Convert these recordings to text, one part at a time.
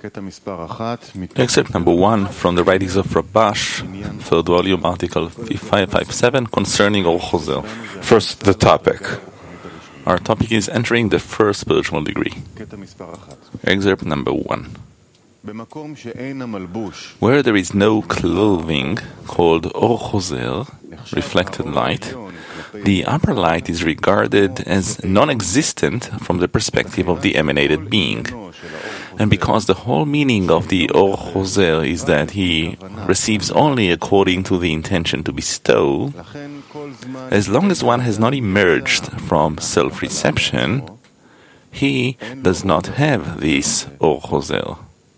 Excerpt number 1 from the writings of Rabash, third volume, article 557, concerning Or Chozer. First, the topic. Our topic is entering the first spiritual degree. Excerpt number 1. Where there is no clothing, called Or Chozer, reflected light, the upper light is regarded as non-existent from the perspective of the emanated being. And because the whole meaning of the Or Chozer is that he receives only according to the intention to bestow, as long as one has not emerged from self-reception, he does not have this Or Chozer.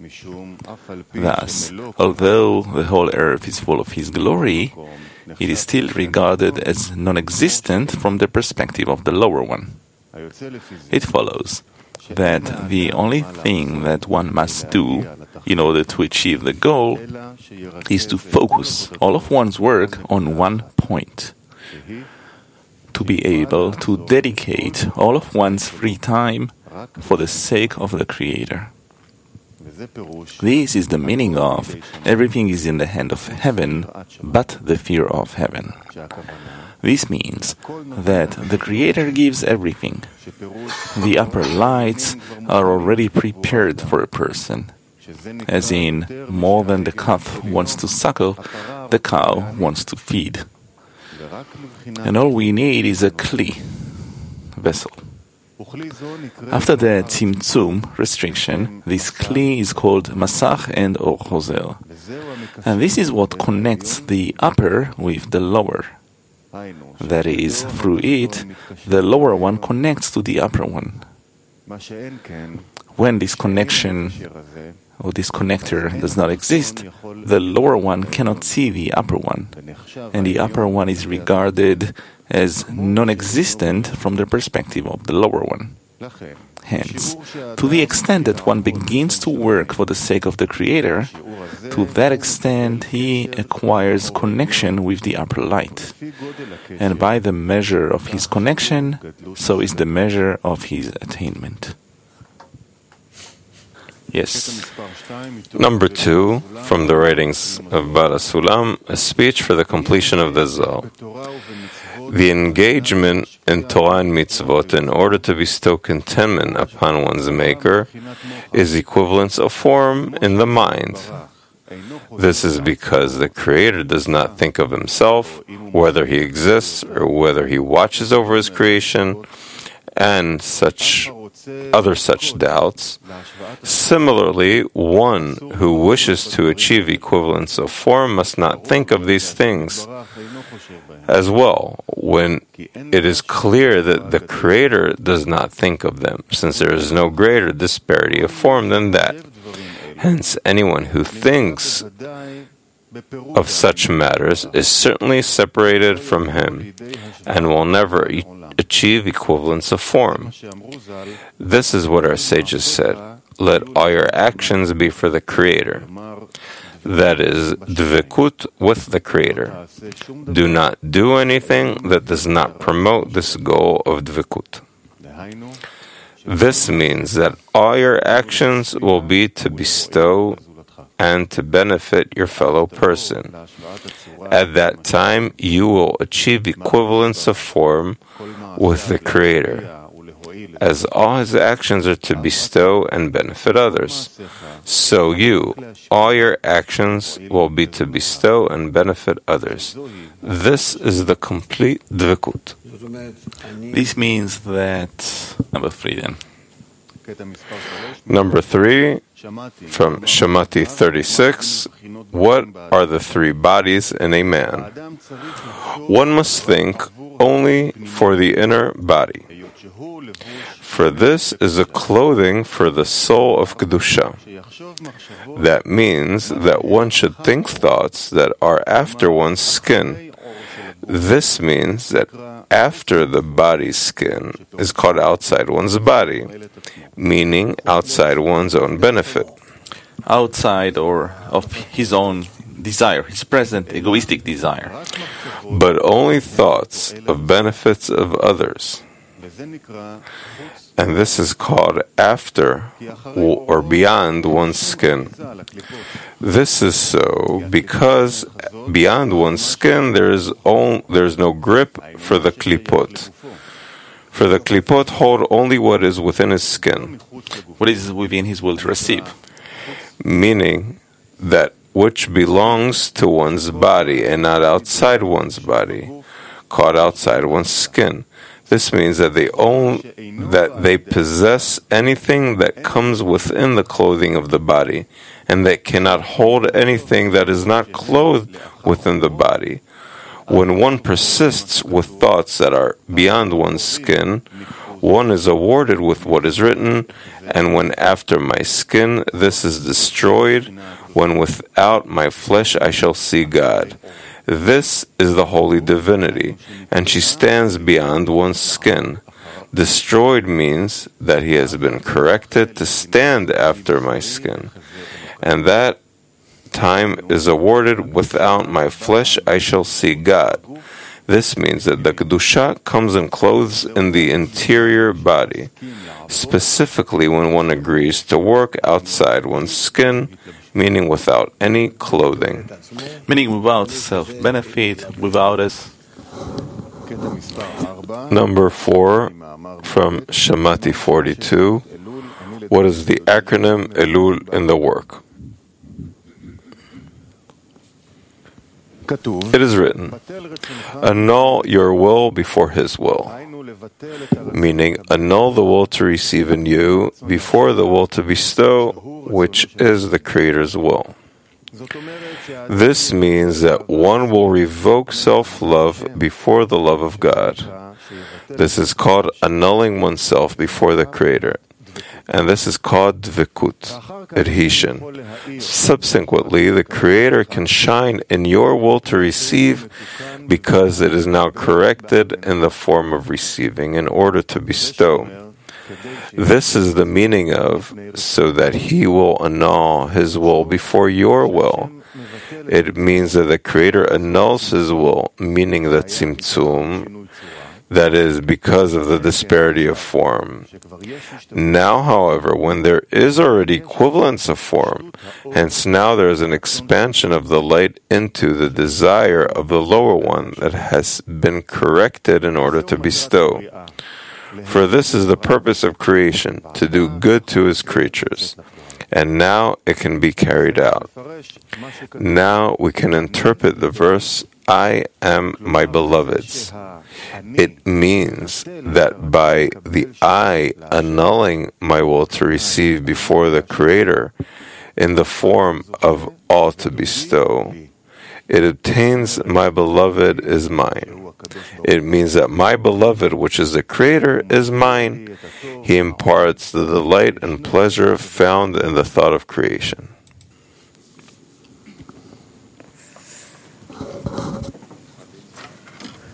Thus, although the whole earth is full of his glory, it is still regarded as non-existent from the perspective of the lower one. It follows that the only thing that one must do in order to achieve the goal is to focus all of one's work on one point, to be able to dedicate all of one's free time for the sake of the Creator. This is the meaning of everything is in the hand of heaven, but the fear of heaven. This means that the Creator gives everything. The upper lights are already prepared for a person. As in, more than the calf wants to suckle, the cow wants to feed. And all we need is a kli, vessel. After the tzimtzum, restriction, this kli is called masach and Or Chozer. And this is what connects the upper with the lower. That is, through it, the lower one connects to the upper one. When this connection or this connector does not exist, the lower one cannot see the upper one, and the upper one is regarded as non-existent from the perspective of the lower one. Hence, to the extent that one begins to work for the sake of the Creator, to that extent he acquires connection with the upper light. And by the measure of his connection, so is the measure of his attainment. Yes. Number 2, from the writings of Baal HaSulam, a speech for the completion of the Zohar. The engagement in Torah and mitzvot in order to bestow contentment upon one's Maker is equivalence of form in the mind. This is because the Creator does not think of himself, whether he exists or whether he watches over his creation, and other such doubts. Similarly, one who wishes to achieve equivalence of form must not think of these things as well, when it is clear that the Creator does not think of them, since there is no greater disparity of form than that. Hence, anyone who thinks of such matters is certainly separated from him and will never achieve equivalence of form. This is what our sages said: let all your actions be for the Creator. That is, dvekut with the Creator. Do not do anything that does not promote this goal of dvekut. This means that all your actions will be to bestow and to benefit your fellow person. At that time, you will achieve equivalence of form with the Creator, as all his actions are to bestow and benefit others. So all your actions will be to bestow and benefit others. This is the complete dvekut. This means that... Number 3 then. Number 3, from Shemati 36, what are the 3 bodies in a man? One must think only for the inner body, for this is a clothing for the soul of Kedusha. That means that one should think thoughts that are after one's skin. This means that after the body's skin is called outside one's body, meaning outside one's own benefit. Outside or of his own desire, his present egoistic desire. But only thoughts of benefits of others. And this is called after or beyond one's skin. This is so because beyond one's skin there is no grip for the klipot. For the klipot hold only what is within his skin. What is within his will to receive? Meaning that which belongs to one's body and not outside one's body, caught outside one's skin. This means that they possess anything that comes within the clothing of the body, and that cannot hold anything that is not clothed within the body. When one persists with thoughts that are beyond one's skin, one is awarded with what is written, and when after my skin this is destroyed, when without my flesh I shall see God. This is the holy divinity, and she stands beyond one's skin. Destroyed means that he has been corrected to stand after my skin, and that time is awarded without my flesh I shall see God. This means that the Kedusha comes and clothes in the interior body, specifically when one agrees to work outside one's skin, meaning without any clothing. Meaning without self-benefit, without us. Number 4 from Shemati 42. What is the acronym Elul in the work? It is written, annul your will before his will, meaning annul the will to receive in you before the will to bestow, which is the Creator's will. This means that one will revoke self-love before the love of God. This is called annulling oneself before the Creator. And this is called dvikut, adhesion. Subsequently, the Creator can shine in your will to receive because it is now corrected in the form of receiving in order to bestow. This is the meaning of, so that He will annul His will before your will. It means that the Creator annuls His will, meaning the tzimtzum, that is, because of the disparity of form. Now, however, when there is already equivalence of form, hence now there is an expansion of the light into the desire of the lower one that has been corrected in order to bestow. For this is the purpose of creation, to do good to His creatures. And now it can be carried out. Now we can interpret the verse, I am my beloved's. It means that by the I annulling my will to receive before the Creator in the form of all to bestow, it obtains my beloved is mine. It means that my beloved, which is the Creator, is mine. He imparts the delight and pleasure found in the thought of creation.